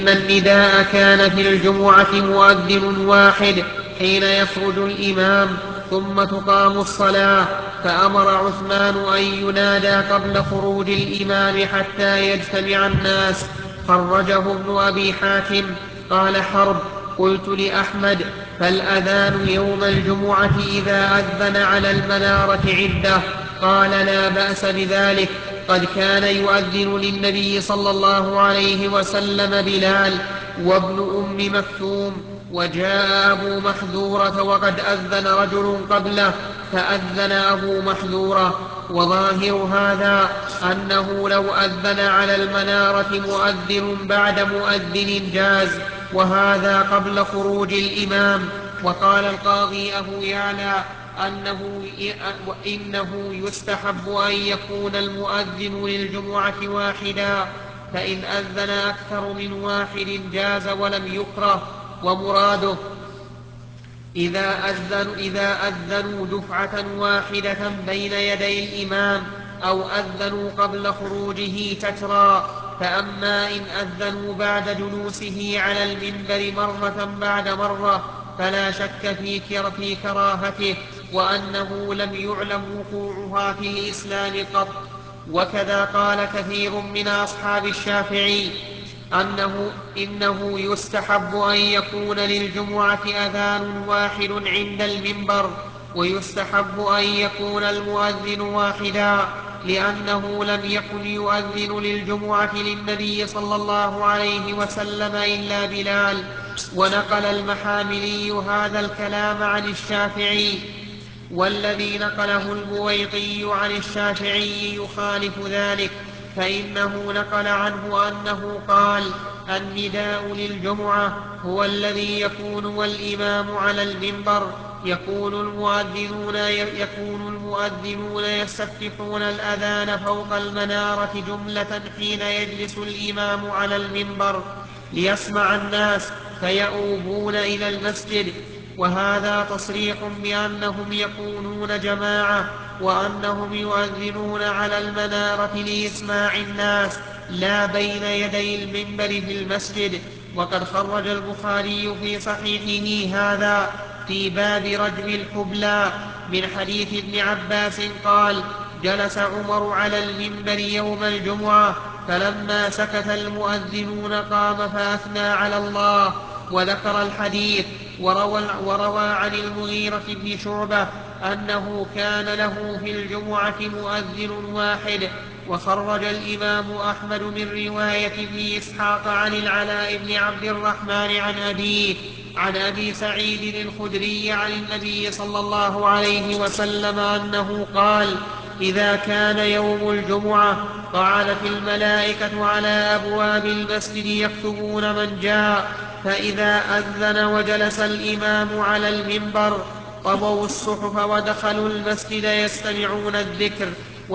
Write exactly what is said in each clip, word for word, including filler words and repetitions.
النداء كان في الجمعة مؤذن واحد حين يخرج الإمام ثم تقام الصلاة، فأمر عثمان أن ينادى قبل خروج الإمام حتى يجتمع الناس. خرجه ابن أبي حاتم. قال حرب: قلت لأحمد: فالأذان يوم الجمعة إذا أذن على المنارة عدة؟ قال: لا بأس بذلك، قد كان يؤذن للنبي صلى الله عليه وسلم بلال وابن أم مكتوم. وجاء أبو محذورة وقد أذن رجل قبله فأذن أبو محذورة. وظاهر هذا أنه لو أذن على المنارة مؤذن بعد مؤذن جاز، وهذا قبل خروج الإمام. وقال القاضي أبو يعلى أنه إنه يستحب أن يكون المؤذن للجمعة واحدا، فإن أذن أكثر من واحد جاز ولم يكره. ومراده إذا أذنوا, إذا أذنوا دفعة واحدة بين يدي الإمام أو أذنوا قبل خروجه تترى. فأما إن أذنوا بعد جلوسه على المنبر مرة بعد مرة فلا شك في كراهته، وأنه لم يعلم وقوعها في الإسلام قط. وكذا قال كثير من أصحاب الشافعي أنه إنه يستحب أن يكون للجمعة أذان واحد عند المنبر، ويستحب أن يكون المؤذن واحدا، لأنه لم يكن يؤذن للجمعة للنبي صلى الله عليه وسلم إلا بلال. ونقل المحاملي هذا الكلام عن الشافعي، والذي نقله البويطي عن الشافعي يخالف ذلك، فإنه نقل عنه أنه قال: النداء للجمعة هو الذي يكون والإمام على المنبر، يكون المؤذنون, يكون المؤذنون يستفتحون الأذان فوق المنارة جملة حين يجلس الإمام على المنبر ليسمع الناس فيؤوبون إلى المسجد. وهذا تصريح بأنهم يكونون جماعة، وأنهم يؤذنون على المنارة لإسماع الناس لا بين يدي المنبر في المسجد. وقد خرج البخاري في صحيحه هذا في باب رجم الحبلى من حديث ابن عباس قال: جلس عمر على المنبر يوم الجمعة فلما سكت المؤذنون قام فأثنى على الله، وذكر الحديث. وروى, وروى عن المغيرة بن شعبة أنه كان له في الجمعة مؤذن واحد. وخرج الإمام أحمد من رواية ابن إسحاق عن العلاء بن عبد الرحمن عن أبيه عن أبي سعيد الخدري عن النبي صلى الله عليه وسلم أنه قال: إذا كان يوم الجمعة قعدت الملائكة على أبواب المسجد يكتبون من جاء، فإذا أذن وجلس الإمام على المنبر طووا الصحف ودخلوا المسجد يستمعون الذكر.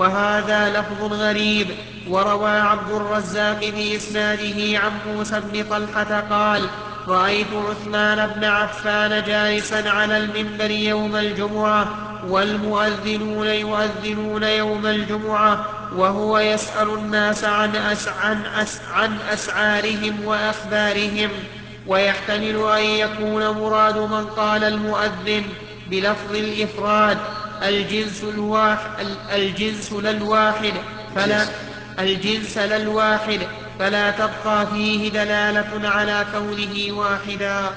وهذا لفظ غريب. وروى عبد الرزاق بإسناده عن موسى بن طلحة قال: رأيت عثمان بن عفان جالسا على المنبر يوم الجمعة والمؤذنون يؤذنون يوم الجمعة وهو يسأل الناس عن, أس عن, أس عن أسعارهم وأخبارهم. ويحتمل أن يكون مراد من قال المؤذن بلفظ الإفراد الجنس, الجنس للواحد فلا, الجنس للواحد فلا تبقى فيه دلالة على كونه واحدا.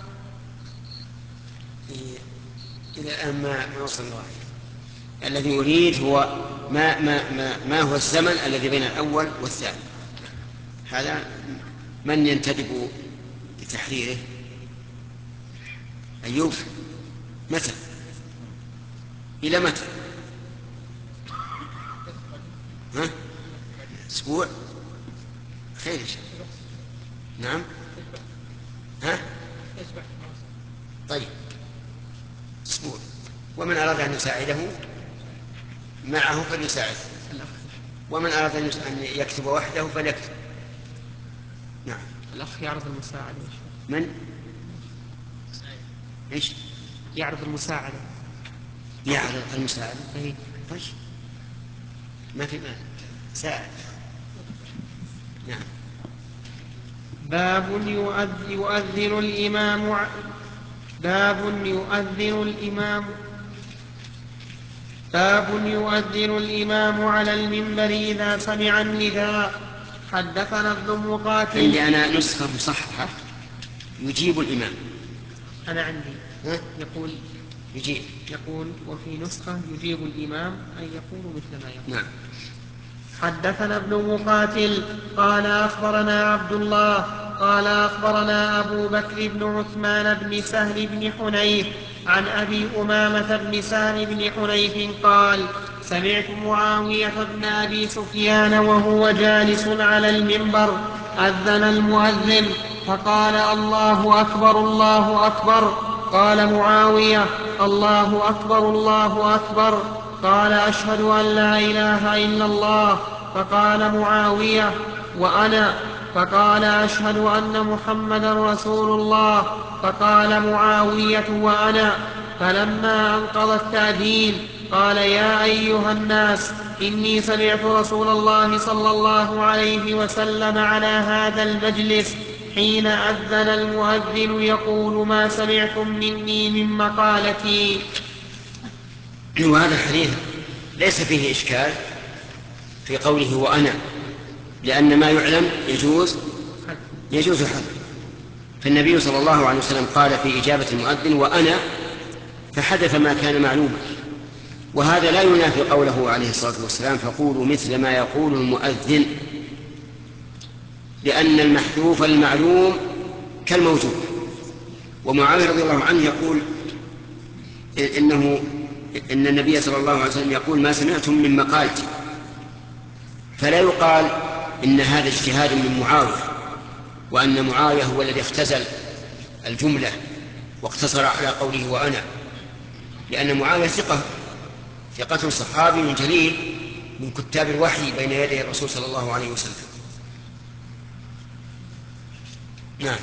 إلى الآن ما وصل الواحد. الذي يريد هو ما, ما, ما, ما هو الزمن الذي بين الأول والثاني. هذا من ينتدب لتحريره؟ أيوب، متى؟ إلى متى؟ ها؟ أسبوع؟ خير إن شاء الله. نعم. ها؟ طيب، أسبوع. ومن أراد أن يساعده معه فليساعد، ومن أراد أن يكتب وحده فليكتب. نعم. الأخ يعرض المساعدة. من؟ إيش؟ يعرض المساعدة. يعرض المساعدة. أي. طيب، ما في مانع، ساعد. نعم. باب يؤذ- يؤذن الإمام ع- باب يؤذن الإمام باب يؤذن الإمام على المنبر إذا سمع النداء. حدثنا ابن مقاتل. عندي أنا نسخة مصححة يجيب الإمام. أنا عندي ها؟ يقول يجيب يقول وفي نسخة يجيب الإمام أن يقول مثل ما يقول. نعم. حدثنا ابن مقاتل قال أخبرنا عبد الله قال أخبرنا أبو بكر بن عثمان بن سهل بن حنيف عن أبي أمامة بن سهل بن حنيف قال سمعت معاوية بن أبي سفيان وهو جالس على المنبر أذن المؤذن فقال الله أكبر الله أكبر. قال معاوية الله أكبر الله أكبر. قال أشهد أن لا إله إلا الله. فقال معاوية وأنا. فقال أشهد أن محمدا رسول الله. فقال معاوية وأنا. فلما أنقضى التأذين قال يا أيها الناس إني سمعت رسول الله صلى الله عليه وسلم على هذا المجلس حين أذن المؤذن يقول ما سمعتم مني من مقالتي. وهذا الحديث ليس فيه إشكال في قوله وأنا، لأن ما يعلم يجوز يجوز الحذف. فالنبي صلى الله عليه وسلم قال في إجابة المؤذن وأنا، فحدث ما كان معلوما. وهذا لا ينافي قوله عليه الصلاة والسلام فقولوا مثل ما يقول المؤذن، لأن المحذوف المعلوم كالموجود. ومعاوية رضي الله عنه يقول إنه إن النبي صلى الله عليه وسلم يقول ما سمعتم من مقالتي، فلا يقال إن هذا اجتهاد من معاوية وأن معاوية هو الذي اختزل الجملة واقتصر على قوله وأنا، لأن معاوية ثقة ثقة صحابي جليل من كتاب الوحي بين يدي الرسول صلى الله عليه وسلم. نعم.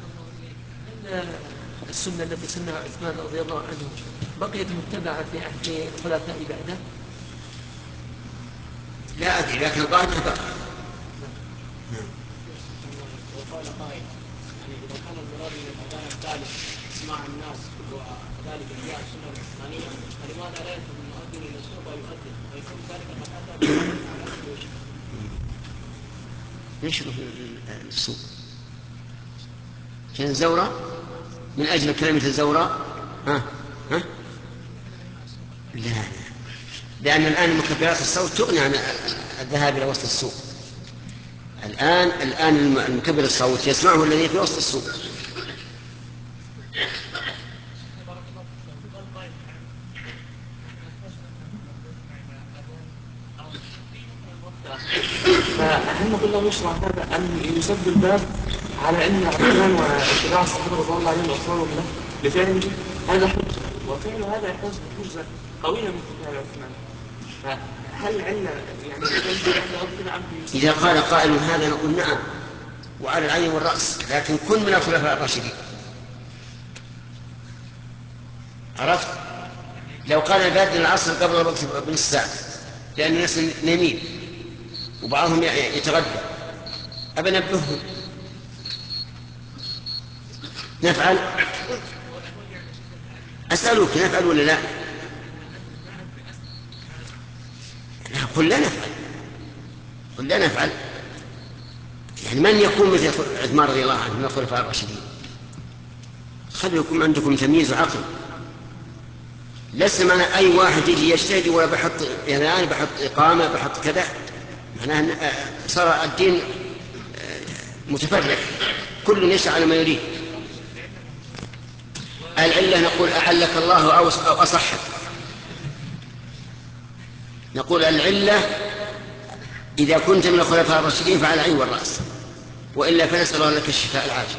السنة التي سنها عثمان رضي الله عنه بقيت متبعة في عهد الخلفاء بعده؟ لا أدري، لكن الظاهر أنها بقى. وقال قائل يعني إذا كان المراد من الأذان الثالث اسماع الناس وذلك جاء السنة العثمانية، فلماذا لا يدخل المؤذن إلى السوق ويؤذن ويكون ذلك قد أتى على أهل وجه؟ ليش السوق؟ كان الزورة من أجل كلمة الزورة. ها ها لا لا، لأن الآن مكبرات الصوت تغني عن الذهاب إلى وسط السوق. الآن الآن المكبر الصوت يسمعه الذي في وسط السوق. فهل نقول له يشرع هذا أن يسد الباب على أن عثمان واتباع الصحابة رضي الله عنهم وأصحابهم له لفعله هذا حجة، وفعل هذا يحتاج حجة قوية من فعل عثمان؟ فهل علة يعني إذا قال قائل هذا نقول نعم وعلى العين والرأس، لكن كن من الخلفاء الراشدين. عرفت؟ لو قال بادن العصر قبل الوقت بنص ساعة لأن الناس نايمين وبعضهم يتغدى، أبى نبههم نفعل؟ أسألوك نفعل ولا لا؟ قل لا نفعل، قل لا نفعل. يعني من يكون مثل عثمان رضي الله عنه من الخلفاء الراشدين؟ خلوا يكون عندكم تمييز وعقل. لسه معنا أي واحد يجي يجتهد ولا بحط يعني أنا بحط إقامة بحط كذا، معناه صار الدين متفرق كل يسعى على ما يريد. العلة نقول أحلك الله أو أصحك. نقول العلة إذا كنت من الخلفاء الراشدين فعلى العين والرأس، وإلا فنسأل الله لك الشفاء العاجل.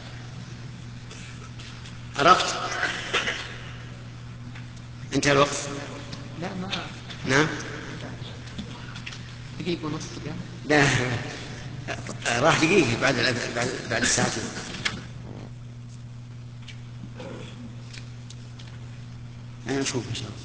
عرفت؟ انتهى الوقت؟ لا ما نعم دقيقة ونص. لا راح دقيقة بعد بعد بعد الساعتين. أنا نشوف إن شاء الله.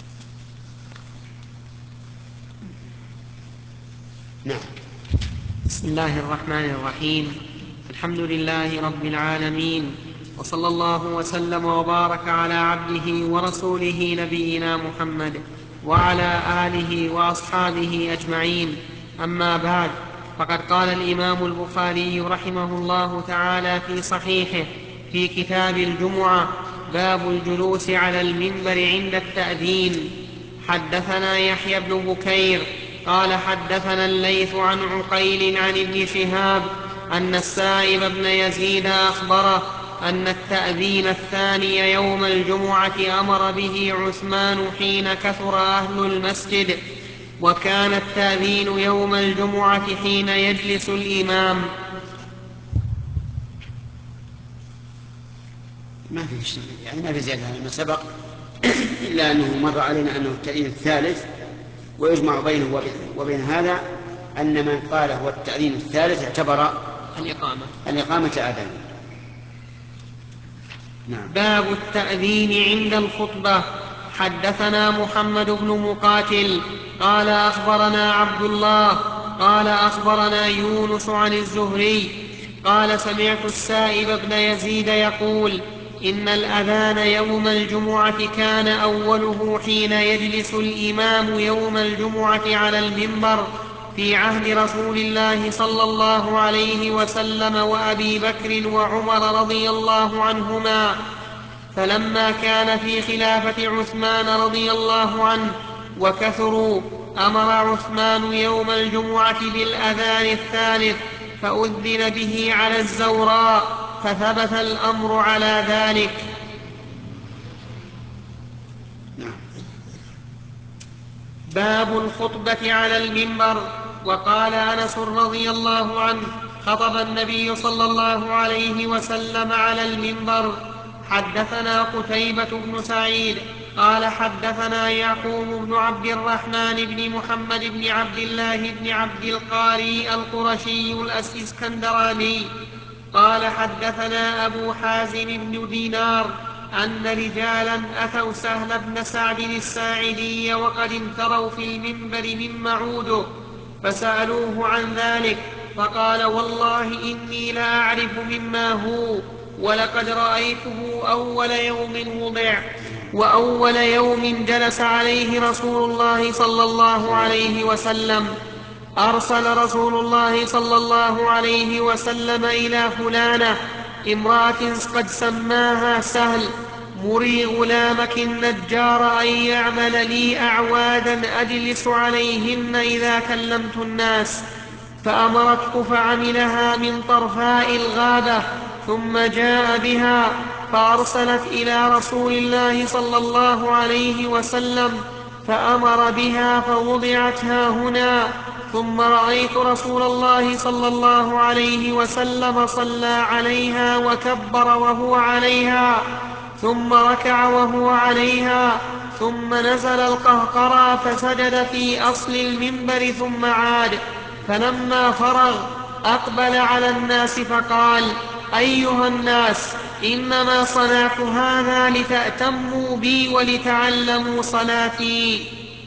نعم. بسم الله الرحمن الرحيم. الحمد لله رب العالمين، وصلى الله وسلم وبارك على عبده ورسوله نبينا محمد وعلى آله وأصحابه أجمعين. أما بعد، فقد قال الإمام البخاري رحمه الله تعالى في صحيحه في كتاب الجمعة: باب الجلوس على المنبر عند التأذين. حدثنا يحيى بن بكير قال حدثنا الليث عن عقيل عن ابن شهاب أن السائب بن يزيد أخبره أن التأذين الثاني يوم الجمعة أمر به عثمان حين كثر أهل المسجد، وكان التأذين يوم الجمعة حين يجلس الإمام. ما في شيء، يعني ما في زيادة على ما سبق، إلا أنه مر علينا أنه التأذين الثالث، ويجمع بينه وبين هذا أن من قال هو التأذين الثالث اعتبر الإقامة الإقامة آذان. نعم. باب التأذين عند الخطبة. حدثنا محمد بن مقاتل قال أخبرنا عبد الله قال أخبرنا يونس عن الزهري قال سمعت السائب بن يزيد يقول: إن الأذان يوم الجمعة كان أوله حين يجلس الإمام يوم الجمعة على المنبر في عهد رسول الله صلى الله عليه وسلم وأبي بكر وعمر رضي الله عنهما، فلما كان في خلافة عثمان رضي الله عنه وكثروا أمر عثمان يوم الجمعة بالأذان الثالث، فأذن به على الزوراء، فثبت الأمر على ذلك. باب الخطبة على المنبر. وقال أنس رضي الله عنه: خطب النبي صلى الله عليه وسلم على المنبر. حدثنا قتيبة بن سعيد قال حدثنا يعقوب بن عبد الرحمن بن محمد بن عبد الله بن عبد القاري القرشي الإسكندراني قال حدثنا أبو حازم بن دينار أن رجالا أتوا سهل بن سعد الساعدي وقد انثروا في المنبر من معوده، فسألوه عن ذلك، فقال: والله إني لا أعرف مما هو، ولقد رأيته أول يوم وضع وأول يوم جلس عليه رسول الله صلى الله عليه وسلم. أرسل رسول الله صلى الله عليه وسلم إلى فلانة امرأة قد سماها سهل: مري غلامك النجار أن يعمل لي أعوادا أجلس عليهن إذا كلمت الناس، فأمرته فعملها من طرفاء الغابة، ثم جاء بها فأرسلت إلى رسول الله صلى الله عليه وسلم، فأمر بها فوضعت ها هنا، ثم رأيت رسول الله صلى الله عليه وسلم صلى عليها وكبر وهو عليها، ثم ركع وهو عليها، ثم نزل القهقرى فسجد في أصل المنبر ثم عاد، فلما فرغ أقبل على الناس فقال: أيها الناس، إنما صنعت هذا لتأتموا بي ولتعلموا صلاتي.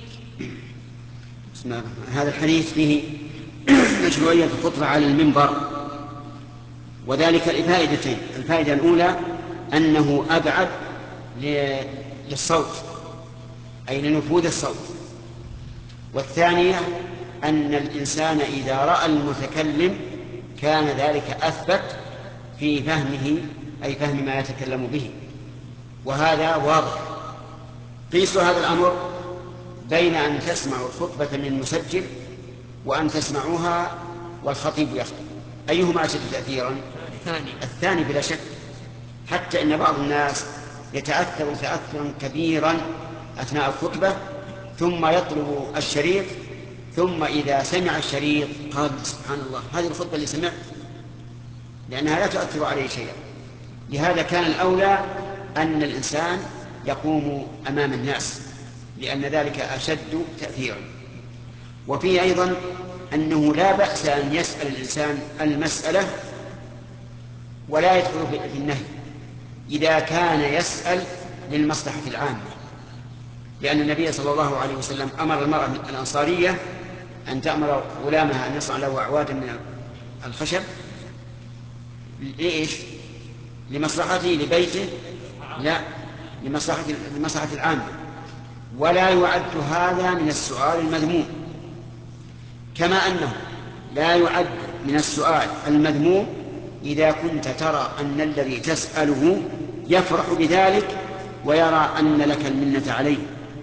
بسم الله. هذا الحديث فيه مشروعية الخطبة على المنبر، وذلك لفائدتين: الفائدة الأولى أنه أبعد للصوت، أي لنفوذ الصوت، والثانية أن الإنسان إذا رأى المتكلم كان ذلك أثبت في فهمه، أي فهم ما يتكلم به، وهذا واضح. قيسوا هذا الأمر بين أن تسمعوا الخطبة من مسجل وأن تسمعوها والخطيب يخطب، أيهما أشد تأثيرا؟ الثاني. الثاني بلا شك، حتى إن بعض الناس يتأثر تأثرا كبيرا أثناء الخطبة ثم يطلب الشريط، ثم إذا سمع الشريط قال: سبحان الله، هذه الخطبة اللي سمعت، لأنها لا تؤثر عليه شيئا. لهذا كان الأولى أن الإنسان يقوم أمام الناس، لأن ذلك أشد تأثيرا. وفيه أيضا أنه لا بأس أن يسأل الإنسان المسألة ولا يدخل في النهي إذا كان يسأل للمصلحة العامة، لأن النبي صلى الله عليه وسلم أمر المرأة الأنصارية أن تأمر غلامها أن يصنع له أعوادا الخشب لإيش؟ لمصلحته لبيته؟ لا، لمصلحة لمصلحة العامة. ولا يعد هذا من السؤال المذموم، كما أنه لا يعد من السؤال المذموم إذا كنت ترى أن الذي تسأله يفرح بذلك ويرى أن لك المنة عليه.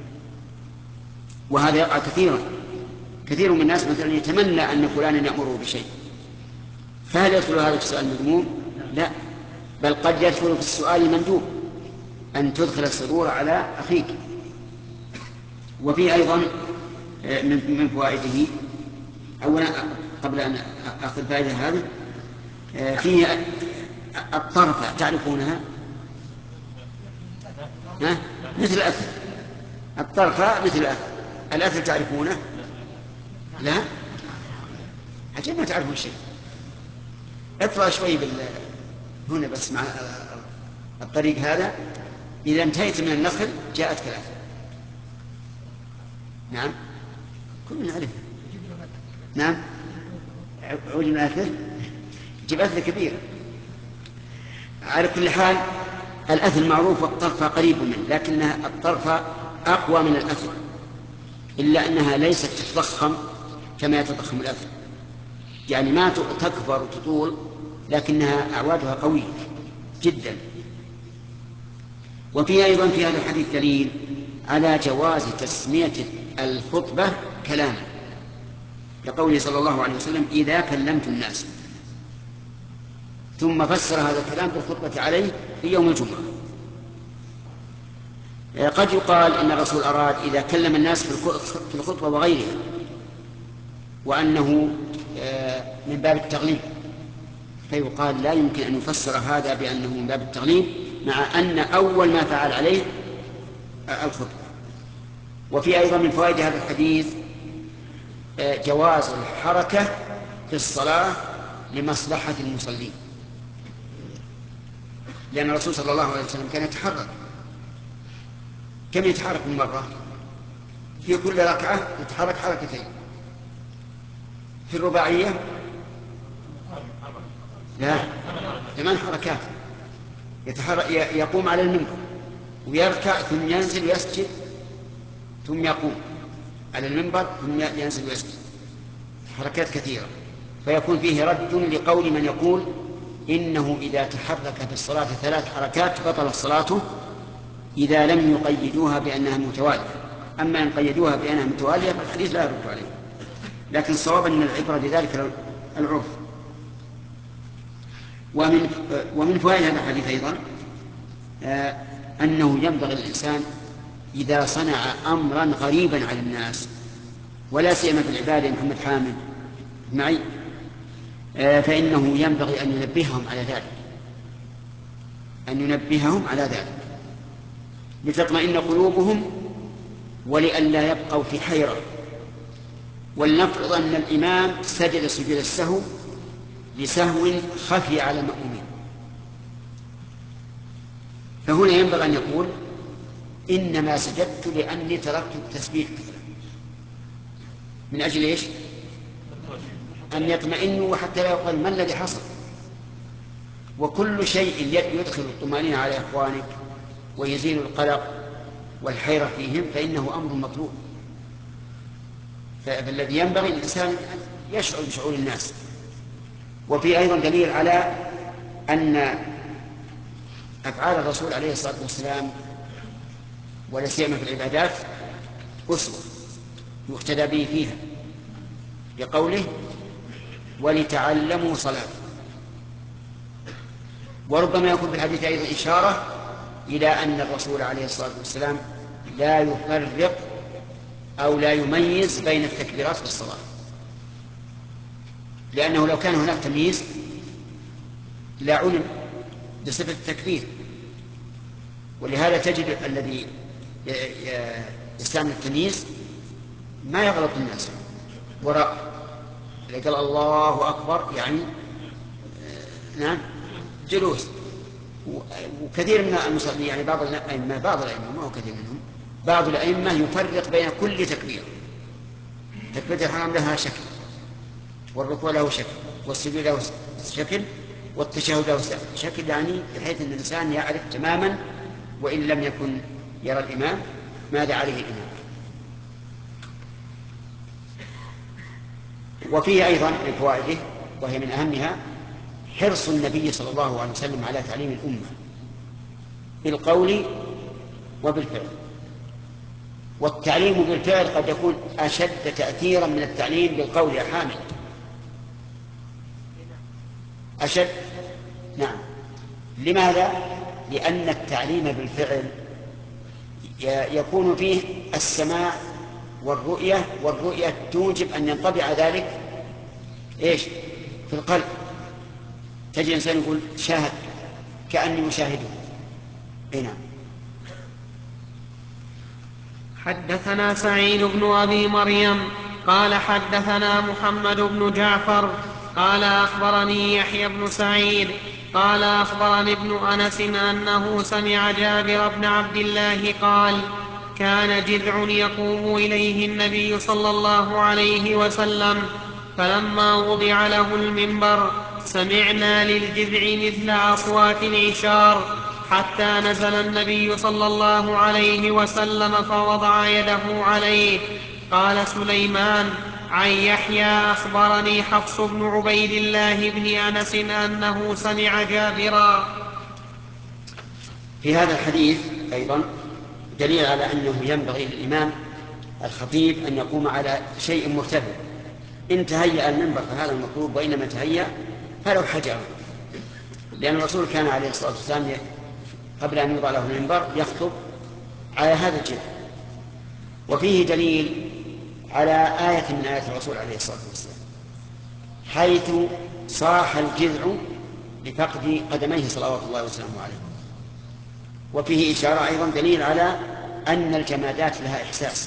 وهذا يقع كثيرا، كثير من الناس مثلا يتمنى أن فلانا يأمره بشيء، فهل يدخل هذا في السؤال المذموم؟ لا، بل قد يدخل في السؤال المندوب، أن تدخل السرور على أخيك. وفيه أيضا من فوائده، أولا قبل أن أخذ فائدة هذه، فيه الطرفة، تعرفونها؟ ها؟ مثل الأثل، الطرفة مثل الأثل. الأثل تعرفونه؟ لا؟ عجب ما تعرفون شيء. اطلع شوي بال... هنا بس مع الطريق هذا، إذا انتهيت من النخل جاءتك الأثل. نعم، كلنا نعرفه. نعم، عود من الأثل، جيب أثل كبيرة. على كل حال الأثل معروف والطرفة قريب منه، لكنها الطرفة أقوى من الأثل، إلا أنها ليست تتضخم كما يتضخم الأثل، يعني ما تكبر وتطول، لكنها أعوادها قوية جدا. وفي أيضا في هذا الحديث دليل على جواز تسمية الخطبة كلاما، لقوله صلى الله عليه وسلم: إذا كلمت الناس، ثم فسر هذا الكلام بالخطبة عليه في يوم الجمعة. قد يقال إن الرسول أراد إذا كلم الناس في الخطبة وغيرها، وأنه من باب التغليب، فيقال لا يمكن أن يفسر هذا بأنه من باب التغليب، مع أن أول ما فعل عليه الخطبة. وفي أيضا من فوائد هذا الحديث جواز الحركة في الصلاة لمصلحة المصلين، لأن الرسول صلى الله عليه وسلم كان يتحرك. كم يتحرك من مرة؟ في كل ركعة يتحرك حركتين. في الرباعية لا، ثمان حركات. يتحرك، يقوم على المنبر ويركع ثم ينزل ويسجد ثم يقوم على المنبر ثم ينزل ويسجد، حركات كثيرة. فيكون فيه رد لقول من يقول إنه إذا تحرك في الصلاة ثلاث حركات بطل صلاته إذا لم يقيدوها بأنها متوالية. أما إن قيدوها بأنها متوالية فالحديث لا يرد عليه، لكن الصواب أن العبرة بذلك العرف. ومن ومن فوائد هذا الحديث أيضا أنه ينبغي للإنسان إذا صنع أمرا غريبا على الناس، ولا سيما في العبادة يا محمد حامد معي، فإنه ينبغي أن ينبههم على ذلك، أن ينبههم على ذلك لتطمئن قلوبهم ولئلا يبقوا في حيرة. ولنفرض أن الإمام سجد سجود السهو لسهو خفي على المأمومين، فهنا ينبغي أن يقول: إنما سجدت لأني تركت التسبيح من أجل إيش؟ أن يطمئنوا، وحتى لا يقال ما الذي حصل. وكل شيء يدخل الطمأنينة على إخوانك ويزيل القلق والحيرة فيهم فإنه أمر مطلوب. فالذي ينبغي الإنسان يشعر بشعور الناس. وفي أيضا دليل على أن أفعال الرسول عليه الصلاة والسلام ولا سيما في العبادات أسوة يقتدى به فيها، لقوله: ولتعلموا صلاة. وربما يكون في الحديث أيضا إشارة إلى أن الرسول عليه الصلاة والسلام لا يفرق أو لا يميز بين التكبيرات في الصلاة، لأنه لو كان هناك تمييز لعلم بصفة التكبير. ولهذا تجد الذي يستعمل التمييز ما يغلط الناس وراء، إذا قال الله أكبر يعني نعم جلوس. وكثير من المصلين يعني بعض الأئمة بعض الأئمة ما هو كثير منهم بعض الأئمة يفرق بين كل تكبير. تكبيرة الحرام لها شكل والركوع له شكل والسجود له شكل والتشهد له شكل، يعني بحيث أن الإنسان يعرف تماما وإن لم يكن يرى الإمام ماذا عليه الإمام. وفيه أيضا من فوائده وهي من أهمها حرص النبي صلى الله عليه وسلم على تعليم الأمة بالقول وبالفعل، والتعليم بالفعل قد يكون أشد تأثيرا من التعليم بالقول يا حامد. أشد، نعم. لماذا؟ لأن التعليم بالفعل يكون فيه السماع والرؤية، والرؤية توجب أن ينطبع ذلك إيش في القلب. تجد إنسان يقول شاهد كأني أشاهده. نعم. حدثنا سعيد بن أبي مريم قال حدثنا محمد بن جعفر قال أخبرني يحيى بن سعيد قال أخبرني ابن أنس أنه سمع جابر بن عبد الله قال كان جذع يقوم إليه النبي صلى الله عليه وسلم، فلما وضع له المنبر سمعنا للجذع مثل أصوات العشار، حتى نزل النبي صلى الله عليه وسلم فوضع يده عليه. قال سليمان عن يحيى أخبرني حفص بن عبيد الله بن أنس أنه سمع جابرا. في هذا الحديث أيضا دليل على أنه ينبغي للإمام الخطيب أن يقوم على شيء مرتفع. إن تهيأ المنبر فهذا المطلوب، وإنما تهيأ فلو حجر، لأن الرسول كان عليه الصلاة والسلام قبل أن يوضع له المنبر يخطب على هذا الجذع. وفيه دليل على آية من آيات الرسول عليه الصلاة والسلام، حيث صاح الجذع لفقد قدميه صلوات الله وسلامه عليه. وفيه إشارة أيضا دليل على أن الجمادات لها إحساس،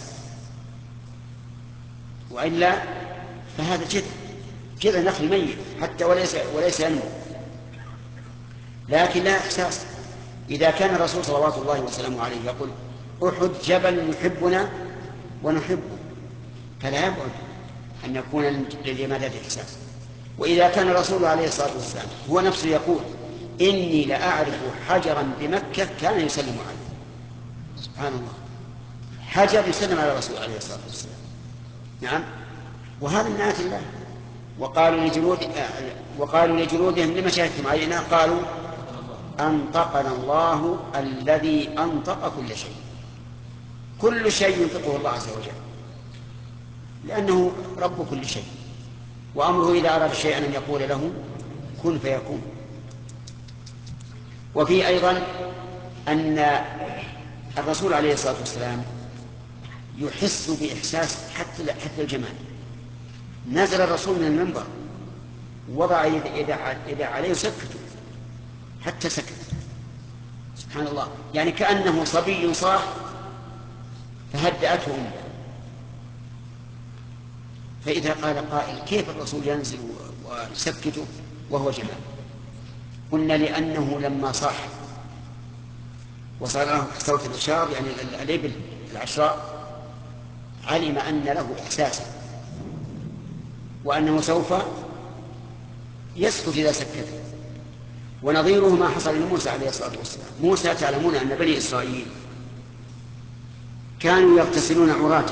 وإلا فهذا جذع جذع نخل ميت حتى وليس وليس ينمو، لكن لا إحساس. إذا كان الرسول صلوات الله وسلامه عليه يقول أحد جبل يحبنا ونحبه، فلا يبعد أن يكون للجمادات إحساس. وإذا كان الرسول عليه الصلاة والسلام هو نفسه يقول إني لأعرف حجرا بمكة كان يسلم عليه، سبحان الله، حجر يسلم على الرسول عليه الصلاة والسلام. نعم. وهذا من آيات الله. وقالوا لجلود وقالوا لجلودهم لما شهدتم علينا؟ قالوا أنطقنا الله الذي أنطق كل شيء. كل شيء ينطقه الله عز وجل، لأنه رب كل شيء، وأمره إذا أراد شيئا أن يقول له كن فيكون. وفي أيضا أن الرسول عليه الصلاة والسلام يحس بإحساس حتى حتى الجمال. نزل الرسول من المنبر وضع يده عليه وسكته حتى سكت، سبحان الله، يعني كأنه صبي صاح فهدأته أمه. فإذا قال قائل كيف الرسول ينزل ويسكته وهو جمال؟ قلنا لأنه لما صاح وصار له صوت الإشار، يعني الإبل العشراء، علم أن له إحساسا وأنه سوف يسكت إذا سكت. ونظيره ما حصل لموسى عليه الصلاة والسلام. موسى تعلمون أن بني إسرائيل كانوا يغتسلون عراة،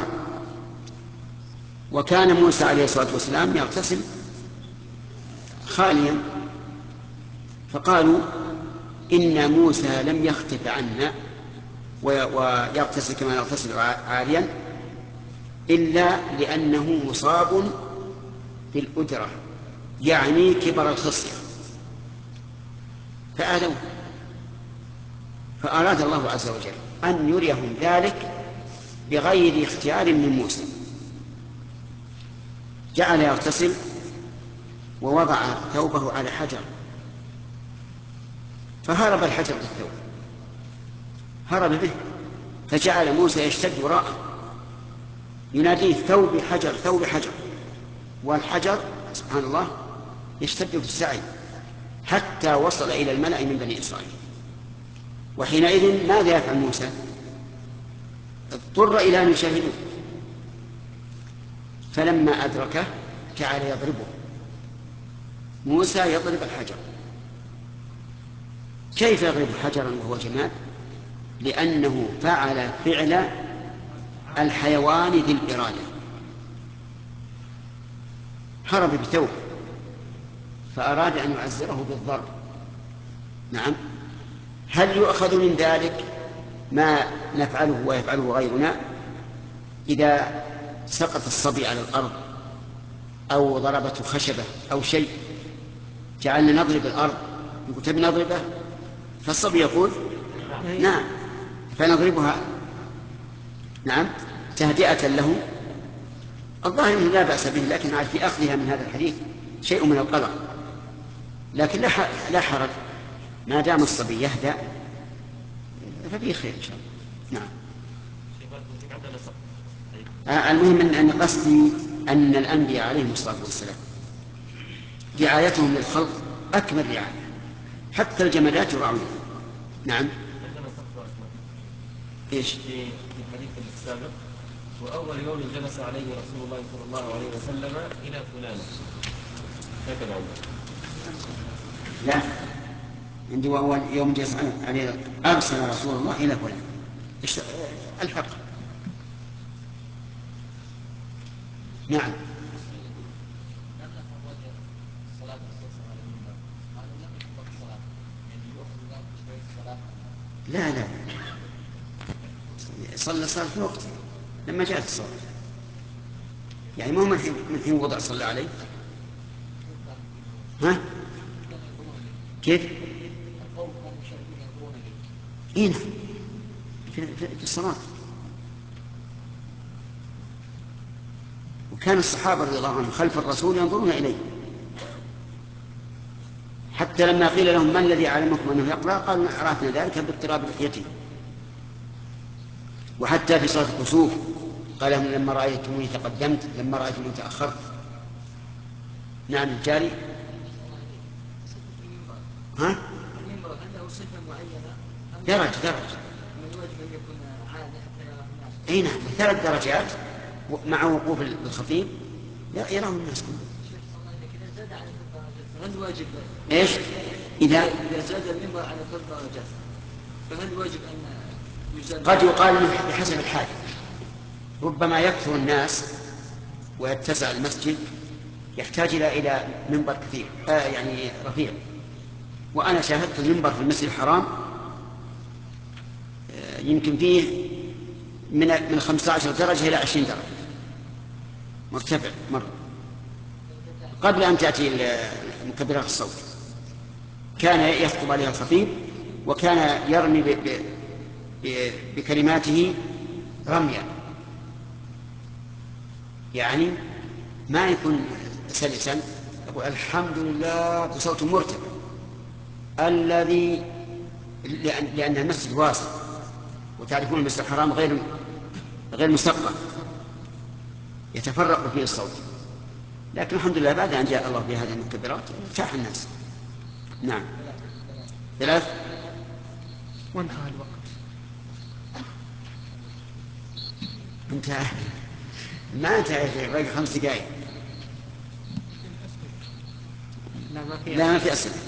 وكان موسى عليه الصلاة والسلام يغتسل خاليا، فقالوا إن موسى لم يختف عنا ويغتسل كما يغتسل عاريا إلا لأنه مصاب بالأدرة، يعني كبر الخصية، فآذوه. فأراد الله عز وجل أن يريهم ذلك بغير اختيار من موسى، جعل يغتسل ووضع ثوبه على حجر، فهرب الحجر بالثوب، هرب به، فجعل موسى يشتد وراءه يناديه ثوب حجر ثوب حجر، والحجر سبحان الله يشتد في السعي حتى وصل إلى الملأ من بني إسرائيل. وحينئذ ماذا يفعل موسى؟ اضطر إلى أن يشاهدوه، فلما أدركه جعل يضربه موسى يضرب الحجر. كيف يضرب حجرا وهو جماد؟ لأنه فعل فعل الحيوان ذي الإرادة، هرب بثوب فأراد أن يعزره بالضرب. نعم. هل يؤخذ من ذلك ما نفعله ويفعله غيرنا؟ إذا سقط الصبي على الأرض أو ضربته خشبة أو شيء جعلنا نضرب الأرض، يقول تبي نضربه؟ فالصبي يقول نعم، فنضربها نعم تهدئة له. الظاهر أنه لا بأس به، لكن في أخذها من هذا الحديث شيء من القلق، لكن لا حرج ما دام الصبي يهدأ ففيه خير إن شاء الله. نعم. آه المهم أن قصدي أن الأنبياء عليهم الصلاة والسلام رعايتهم للخلق أكمل رعاية، حتى الجمادات يرعونها. نعم. إيش؟ في الحديث السابق وأول يوم جلس عليه رسول الله صلى الله عليه وسلم إلى فلان، هكذا عندك؟ لا، عندي وأول يوم جلس عليه أرسل رسول الله إلى فلان الحق. نعم. لا لا صلى صلاة في وقت لما جاءت الصلاة، يعني مو من حين وضع صلى عليه. ها كيف؟ إيه في, في الصلاة. وكان الصحابة رضي الله عنهم خلف الرسول ينظرون إليه، حتى لما قيل لهم ما الذي علمكم أنه يقرأ قالوا عرفنا ذلك باضطراب لحيته. وحتى في صلاة الكسوف قال لهم لما رأيتموني تقدمت لما رأيتموني تأخرت. نعم الجاري. ها؟ درجة درجة اي نعم ثلاث درجات مع وقوف الخطيب يراهم الناس كلهم. فهل واجب ايش؟ إذا إذا زاد المنبر على ثلاث درجات فهل واجب أن يزاد؟ قد يقال بحسب الحاجة، ربما يكثر الناس ويتسع المسجد يحتاج إلى إلى منبر كثير آه يعني رفيع. وأنا شاهدت المنبر في المسجد الحرام آه يمكن فيه من من خمسة عشر درجة إلى عشرين درجة مرتفع مرة قبل أن تأتي مكبرات الصوت. كان يخطب عليها الخطيب وكان يرمي ب ب ب بكلماته رميا، يعني ما يكون سلسا، يقول الحمد لله بصوت مرتفع الذي لأن, لأن المسجد واسع وتعرفون المسجد الحرام غير غير مسقف يتفرق فيه الصوت، لكن الحمد لله بعد أن جاء الله بهذه المكبرات ارتاح الناس. نعم. ثلاث. وانتهى الوقت. انتهى ما انتهى باقي خمس دقائق. لا ما في لا ما في أسئلة.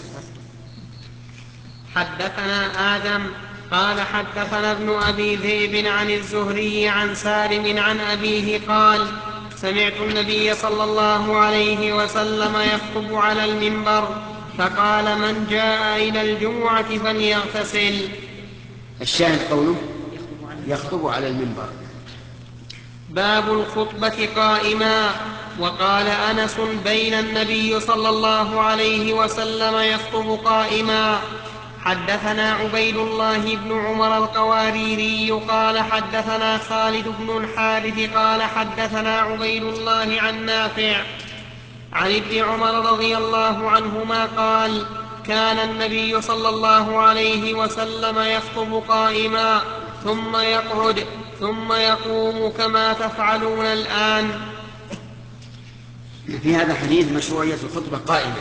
حدثنا آدم قال حدثنا ابن أبي ذئب عن الزهري عن سالم عن أبيه قال سمعت النبي صلى الله عليه وسلم يخطب على المنبر فقال من جاء إلى الجمعة فليغتسل. الشاهد قوله يخطب على المنبر. باب الخطبة قائما. وقال أنس بين النبي صلى الله عليه وسلم يخطب قائما. حدثنا عبيد الله بن عمر القواريري قال حدثنا خالد بن الحارث قال حدثنا عبيد الله عن نافع عن ابن عمر رضي الله عنهما قال كان النبي صلى الله عليه وسلم يخطب قائما ثم يقعد ثم يقوم كما تفعلون الآن. في هذا الحديث مشروعية الخطبة قائمة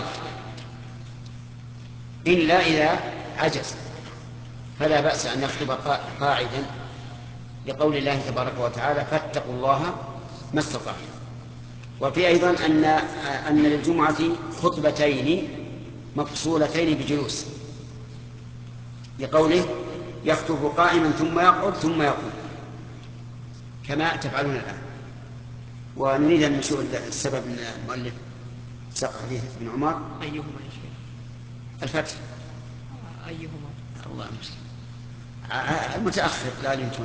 إلا إذا عجز، فلا بأس أن يخطب قاعدا لقول الله تبارك وتعالى فاتقوا الله ما استطعتم. وفي أيضا أن أن للجمعة خطبتين مفصولتين بجلوس، لقوله يخطب قائما ثم يقعد ثم يقوم كما تفعلون الآن. ونريد أن نشوف السبب من المؤلف ساق حديث ابن عمر. أيهما يا شيخ؟ الفتح. أيهما؟ الله المستعان. المتأخر لا يمكن.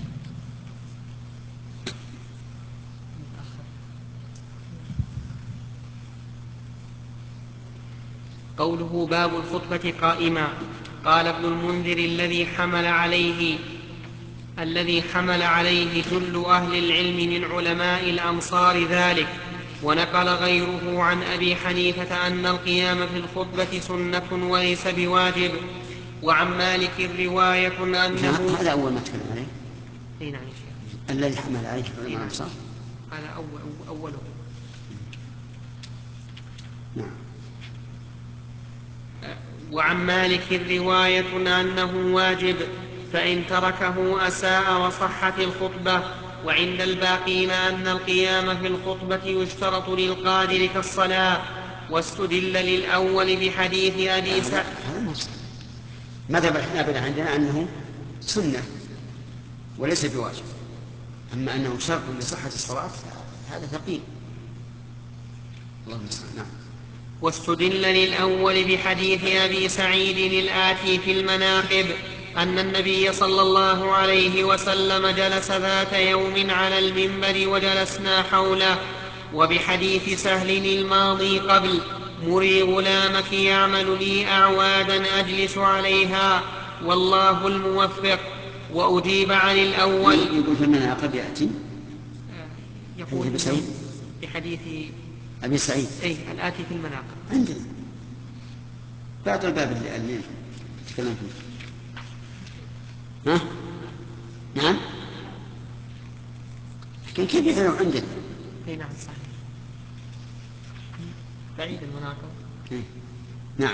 قوله باب الخطبة قائما. قال ابن المنذر الذي حمل عليه الذي حمل عليه جل أهل العلم من علماء الأمصار ذلك. ونقل غيره عن أبي حنيفة أن القيام في الخطبة سنة وليس بواجب. وعن مالك رواية أنه هذا أول ما تكلم عليه. أي نعم يا شيخ. الذي حمل عليه علماء الأمصار هذا أول أوله. نعم. وعن مالك رواية أنه واجب، فإن تركه أساء وصحت الخطبة. وعند الباقين أن القيام في الخطبة يشترط للقادر كالصلاة. واستدل للأول بحديث أبي سعيد. مذهب الحنابلة عندنا أنه سنة وليس بواجب، أما أنه شرط لصحة الصلاة هذا ثقيل. اللهم صل. نعم. واستدل للأول بحديث أبي سعيد الآتي في المناقب أن النبي صلى الله عليه وسلم جلس ذات يوم على المنبر وجلسنا حوله. وبحديث سهل الماضي قبل مري غلامك يعمل لي أعوادا أجلس عليها والله الموفق. وأجيب عن الأول. يقول في المناقب يأتي يقول أبي سعيد بحديث أبي سعيد أي الآتي في المناقب عندنا بعد الباب اللي تكلم فيه. ها؟ نعم. لكن كيف يعلم عندنا؟ اي نعم صحيح. بعيد المناقب. نعم.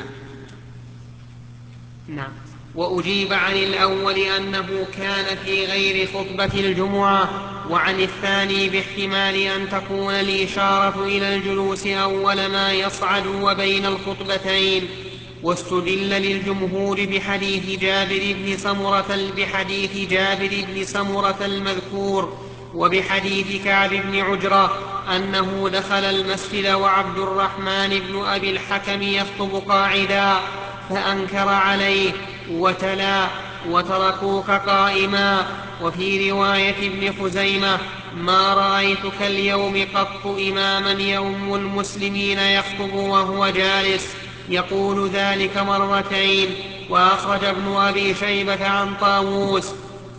نعم. وأجيب عن الأول أنه كان في غير خطبة الجمعة، وعن الثاني باحتمال أن تكون الإشارة إلى الجلوس أول ما يصعد وبين الخطبتين. واستدل للجمهور بحديث جابر بن سمرة بحديث جابر بن سمرة المذكور، وبحديث كعب بن عجرة أنه دخل المسجد وعبد الرحمن بن أبي الحكم يخطب قاعدا فأنكر عليه وتلا وتركوك قائما. وفي رواية ابن خزيمة ما رأيتك اليوم قط إماما يؤم المسلمين يخطب وهو جالس، يقول ذلك مرتين. وأخرج ابن أبي شيبة عن طاووس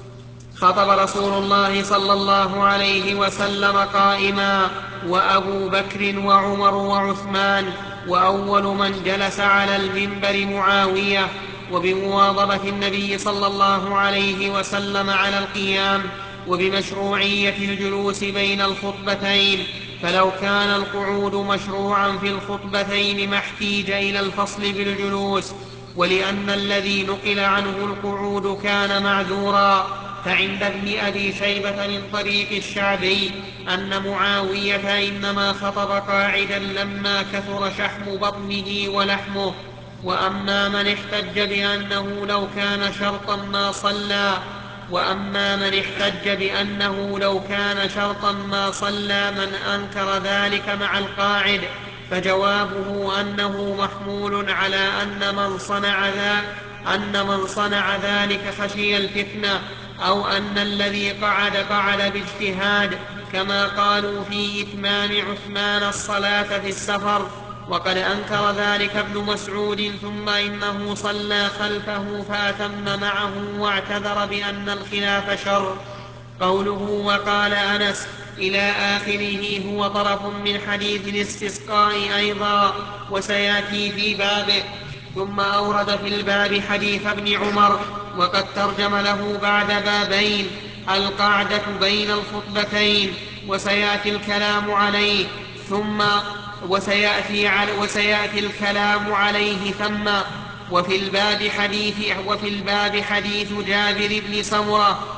خطب رسول الله صلى الله عليه وسلم قائما وأبو بكر وعمر وعثمان، وأول من جلس على المنبر معاوية. وبمواظبة النبي صلى الله عليه وسلم على القيام، وبمشروعية الجلوس بين الخطبتين. فلو كان القعود مشروعا في الخطبتين ما احتيج إلى الفصل بالجلوس. ولأن الذي نقل عنه القعود كان معذورا، فعند ابن أبي شيبة من طريق الشعبي أن معاوية إنما خطب قاعدا لما كثر شحم بطنه ولحمه. وأما من احتج بأنه لو كان شرطا ما صلى وأما من احتج بأنه لو كان شرطا ما صلى من أنكر ذلك مع القاعد، فجوابه أنه محمول على أن من صنع ذلك أن من صنع ذلك خشي الفتنة، أو أن الذي قعد قعد باجتهاد، كما قالوا في إتمام عثمان الصلاة في السفر. وقد أنكر ذلك ابن مسعود ثم إنه صلى خلفه فأتم معه واعتذر بأن الخلاف شر. قوله وقال أنس إلى آخره هو طرف من حديث الاستسقاء أيضا وسيأتي في بابه. ثم أورد في الباب حديث ابن عمر وقد ترجم له بعد بابين القعدة بين الخطبتين، وسيأتي الكلام عليه ثم وسيأتي, على وسيأتي الكلام عليه ثم. وفي الباب حديث, وفي الباب حديث جابر بن سمرة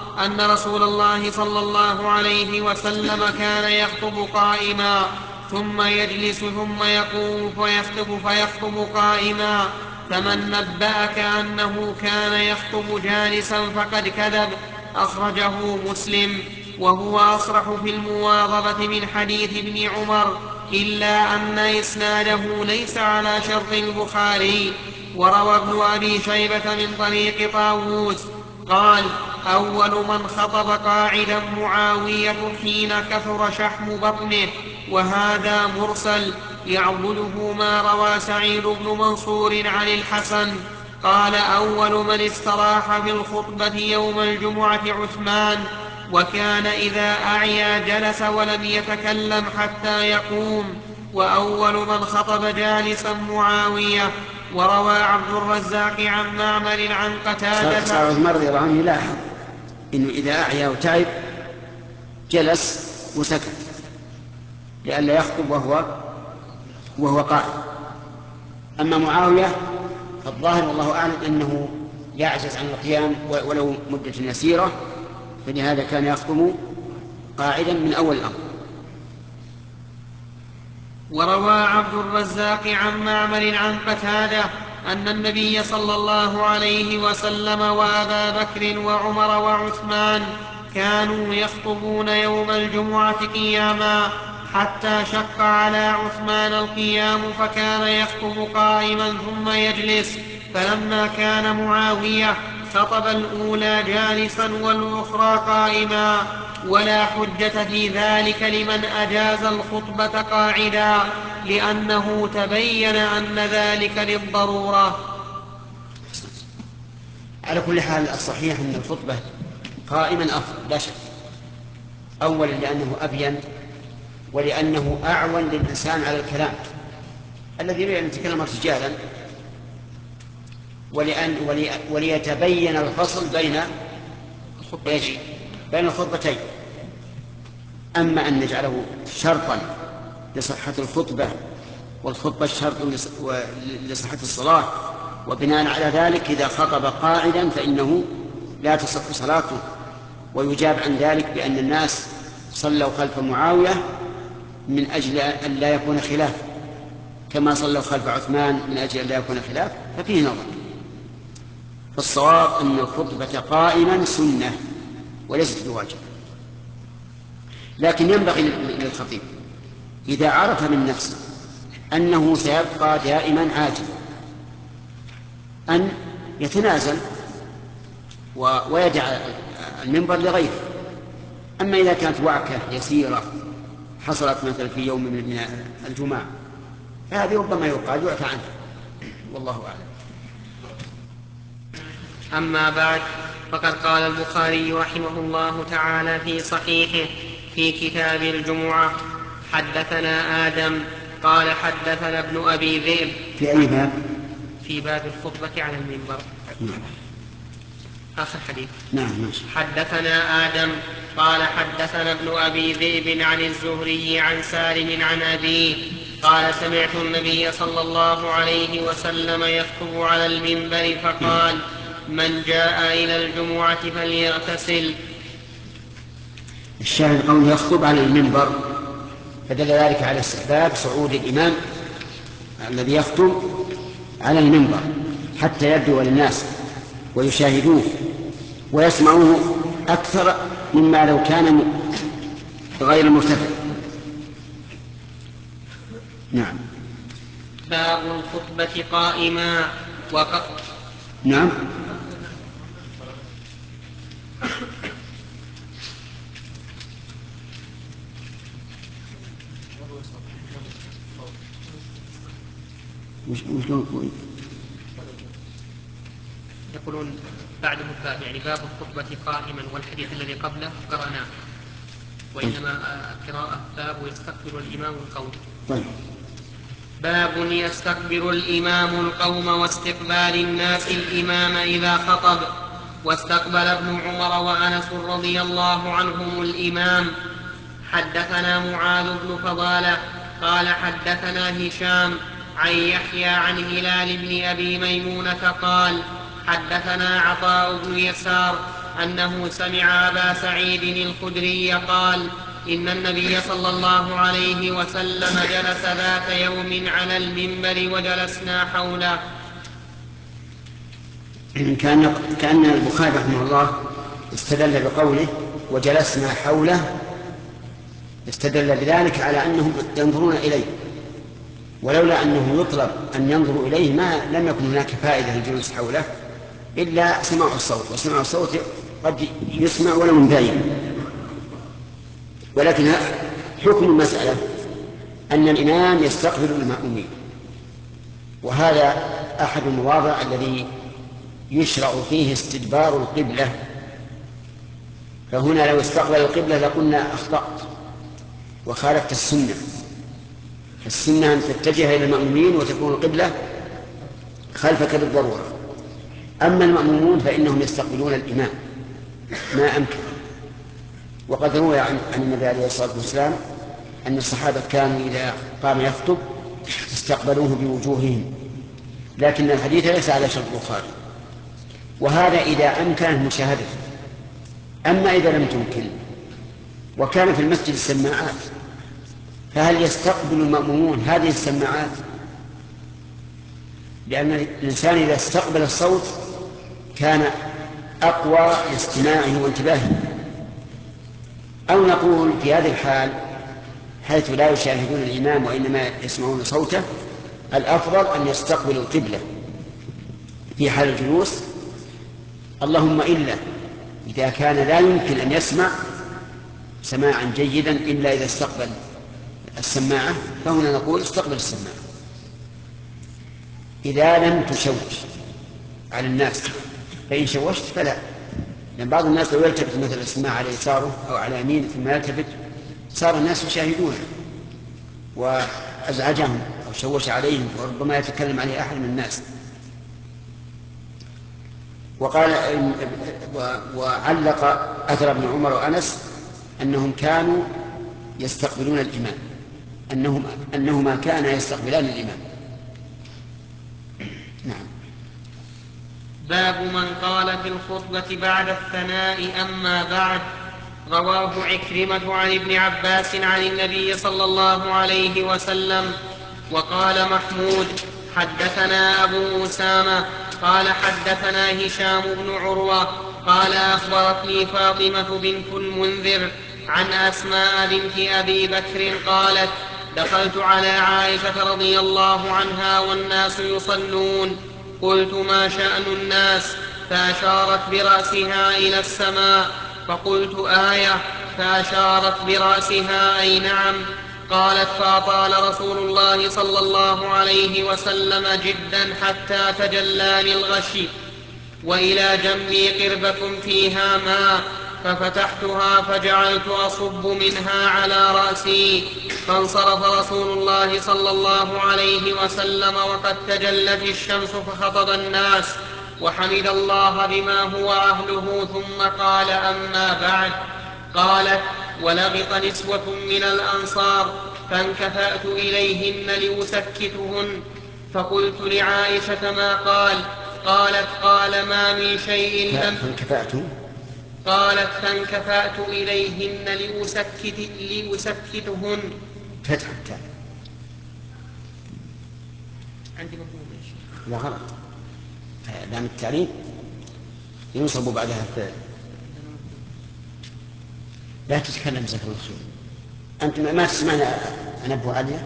أن رسول الله صلى الله عليه وسلم كان يخطب قائما ثم يجلس ثم يقوم فيخطب فيخطب قائما، فمن نبأك أنه كان يخطب جالسا فقد كذب. أخرجه مسلم. وهو أصرح في المواظبة من حديث ابن عمر، إلا أن إسناده ليس على شرط البخاري. وروى ابن أبي شيبة من طريق طاووس قال: أول من خطب قاعدا معاوية حين كثر شحم بطنه، وهذا مرسل يعضده ما روى سعيد بن منصور عن الحسن قال: أول من استراح بالخطبة يوم الجمعة عثمان، وكان إذا أعيا جلس ولم يتكلم حتى يقوم. وأول من خطب جالسا معاوية. وروى عبد الرزاق عن معمر عن قتادة. صار عثمان رضي الله عنه يلاحظ إنه إذا أعيا وتعب جلس وسكت لئلا يخطب وهو وهو قائم. أما معاوية فالظاهر والله أعلم أنه يعجز عن القيام ولو مدة يسيرة، فلهذا كان يخطب قاعدا من أول الأمر. وروى عبد الرزاق عن معمر عن قتادة أن النبي صلى الله عليه وسلم وأبا بكر وعمر وعثمان كانوا يخطبون يوم الجمعة قياما، حتى شق على عثمان القيام فكان يخطب قائما ثم يجلس. فلما كان معاوية خطب الأولى جالسا والأخرى قائما، ولا حجة في ذلك لمن أجاز الخطبة قاعدا، لأنه تبين أن ذلك للضرورة. على كل حال الصحيح أن الخطبة قائما أفضل لا شك، أولا لأنه أبين، ولأنه أعون للإنسان على الكلام الذي يريد أن يتكلم ارتجالا، ولأن ولي وليتبين الفصل بين بين الخطبتين. أما أن نجعله شرطا لصحة الخطبة والخطبة شرط لصحة الصلاة، وبناء على ذلك إذا خطب قاعدا فإنه لا تصح صلاته، ويجاب عن ذلك بأن الناس صلوا خلف معاوية من أجل أن لا يكون خلاف، كما صلوا خلف عثمان من أجل أن لا يكون خلاف، ففيه نظر. فالصواب أن الخطبة قائما سنة وليست بواجب، لكن ينبغي للخطيب إذا عرف من نفسه أنه سيبقى دائما عاجلا أن يتنازل ويدع المنبر لغيره. أما إذا كانت وعكة يسيرة حصلت مثلا في يوم من الجمعة فهذه ربما يقال يعفى عنه، والله أعلم. أما بعد، فقد قال البخاري رحمه الله تعالى في صحيحه في كتاب الجمعة: حدثنا آدم قال حدثنا ابن أبي ذئب. في أي باب؟ في باب الخطبة على المنبر. نعم. آخر حديث. نعم ماشي. حدثنا آدم قال حدثنا ابن أبي ذئب عن الزهري عن سالم عن أبيه قال: سمعت النبي صلى الله عليه وسلم يخطب على المنبر فقال: من جاء إلى الجمعة فليغتسل. الشاهد قوله يخطب على المنبر، فدل ذلك على استحباب صعود الإمام الذي يخطب على المنبر حتى يبدو للناس ويشاهدوه ويسمعوه أكثر مما لو كان غير مرتفع. نعم. باب الخطبة قائما وق... نعم. يقولون بعده الباب، يعني باب الخطبة قائما، والحديث الذي قبله قرأناه، وإنما قراءة باب يستقبل الإمام القوم. طيب. باب يستقبل الإمام القوم واستقبال الناس الإمام إذا خطب. واستقبل ابن عمر وأنس رضي الله عنهم الإمام. حدثنا معاذ بن فضالة قال حدثنا هشام عن يحيى عن هلال بن أبي ميمونة قال: حدثنا عطاء بن يسار أنه سمع أبا سعيد الخدري قال إن النبي صلى الله عليه وسلم جلس ذات يوم على المنبر وجلسنا حوله. كان كأن البخاري رحمه الله استدل بقوله وجلسنا حوله، استدل بذلك على أنهم ينظرون إليه، ولولا أنه يطلب أن ينظروا إليه ما لم يكن هناك فائدة للجلوس حوله إلا سماع الصوت، وسماع الصوت قد يسمع ولو من بعيد. ولكن حكم المسألة أن الإمام يستقبل المأمومين، وهذا أحد المواضع الذي يشرع فيه استدبار القبلة، فهنا لو استقبل القبلة لقلنا أخطأت وخالفت السنة. السنة أن تتجه إلى المأمومين وتكون القبلة خلفك بالضرورة. أما المأمومون فإنهم يستقبلون الإمام ما أمكن. وقد روي عن النبي عليه الصلاة والسلام أن الصحابة كانوا إذا قام يخطب استقبلوه بوجوههم، لكن الحديث ليس على شرط البخاري، وهذا إذا أمكن مشاهدته. أما إذا لم تمكن وكان في المسجد السماعات، فهل يستقبل المأمومون هذه السماعات؟ لأن الإنسان إذا استقبل الصوت كان أقوى لاستماعه وانتباهه. أو نقول في هذه الحال حيث لا يشاهدون الإمام وإنما يسمعون صوته، الأفضل أن يستقبلوا القبلة في حال الجلوس، اللهم إلا إذا كان لا يمكن أن يسمع سماعا جيدا إلا إذا استقبل السماعة، فهنا نقول استقبل السماعة إذا لم تشوش على الناس. فإن شوشت فلا، لأن بعض الناس لو يلتفت مثل السماعة على يساره أو على يمينه ثم يلتفت صار الناس يشاهدونه وأزعجهم أو شوش عليهم، وربما يتكلم عليه أحد من الناس. وقال وعلق أثر ابن عمر وأنس أنهم كانوا يستقبلون الإمام، أنهم أنهما كانا يستقبلان الإمام. نعم. باب من قال في الخطبة بعد الثناء أما بعد. رواه عكرمة عن ابن عباس عن النبي صلى الله عليه وسلم. وقال محمود حدثنا أبو أسامة قال حدثنا هشام بن عروة قال أخبرتني فاطمة بنت المنذر عن أسماء بنت أبي بكر قالت دخلت على عائشة رضي الله عنها والناس يصلون، قلت ما شأن الناس؟ فأشارت برأسها إلى السماء، فقلت آية، فأشارت برأسها أي نعم. قالت فأطال رسول الله صلى الله عليه وسلم جدا حتى تجلاني الغشي، وإلى جنبي قربة فيها ماء، ففتحتها فجعلت أصب منها على رأسي، فانصرف رسول الله صلى الله عليه وسلم وقد تجلت الشمس فخطب الناس وحمد الله بما هو أهله، ثم قال أما بعد. قالت ولغط نسوة من الأنصار فانكفأت إليهن لأسكتهن، فقلت لعائشة ما قال؟ قالت قال ما من شيء لم فانكفأت قالت فانكفأت إليهن لأسكت لأسكتهن. فتح التاء عندي مفهوم يا شيخ؟ لا غلط، لام التعريف ينصب بعدها الفعل. لا تتكلم زكر الخير، أنت ما تسمعني أنبه عليها.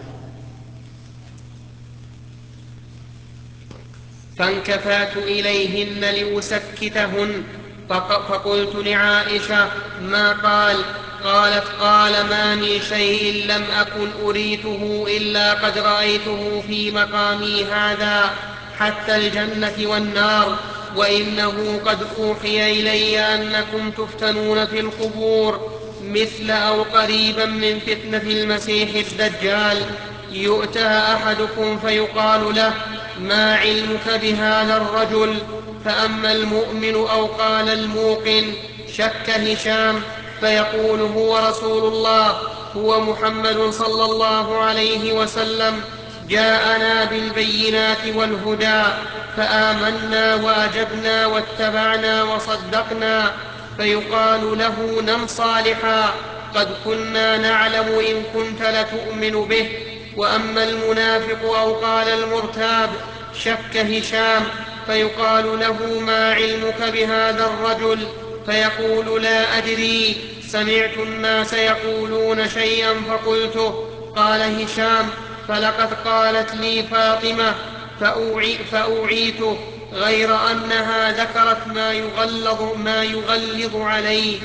فانكفأت إليهن لأسكتهن، فقلت لعائشة ما قال؟ قالت قال ما من شيء لم أكن أريته إلا قد رأيته في مقامي هذا، حتى الجنة والنار، وإنه قد أوحي إلي أنكم تفتنون في القبور مثل أو قريبا من فتنة المسيح الدجال. يؤتى أحدكم فيقال له ما علمك بهذا الرجل؟ فأما المؤمن أو قال الموقن شك هشام فيقول هو رسول الله، هو محمد صلى الله عليه وسلم، جاءنا بالبينات والهدى فآمنا وأجبنا واتبعنا وصدقنا. فيقال له نم صالحا قد كنا نعلم إن كنت لتؤمن به. وأما المنافق أو قال المرتاب شك هشام فيقال له ما علمك بهذا الرجل؟ فيقول لا أدري، سمعت الناس يقولون شيئا فقلته. قال هشام فلقد قالت لي فاطمة فأوعي فأوعيته، غير أنها ذكرت ما يغلظ, ما يغلظ عليه.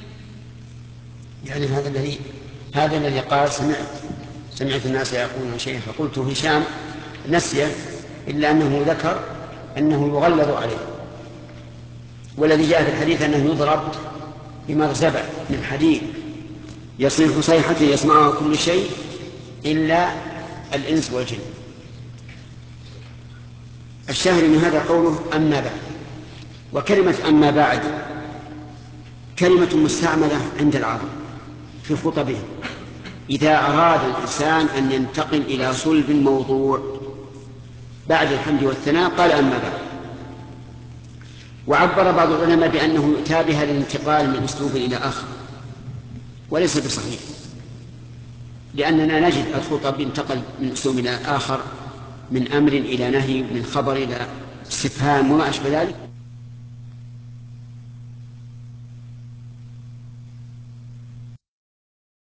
يعني هذا الذي هذا الذي قال سمعت سمعت الناس يقولون شيئا فقلت هشام نسي، إلا أنه ذكر أنه يغلظ عليه. والذي جاء في الحديث أنه يضرب بمرزبة من حديد يصيح صيحة يسمعها كل شيء إلا الإنس والجن. الشاهد من هذا قوله أما بعد. وكلمة أما بعد كلمة مستعملة عند العرب في خطبهم إذا أراد الإنسان أن ينتقل إلى صلب الموضوع بعد الحمد والثناء قال أما بعد. وعبر بعض العلماء بأنه يؤتى بها للانتقال من أسلوب إلى آخر، وليس بصحيح، لأننا نجد الخطب ينتقل من أسلوب إلى آخر، من أمر إلى نهي، من خبر إلى استفهام وما أشبه ذلك.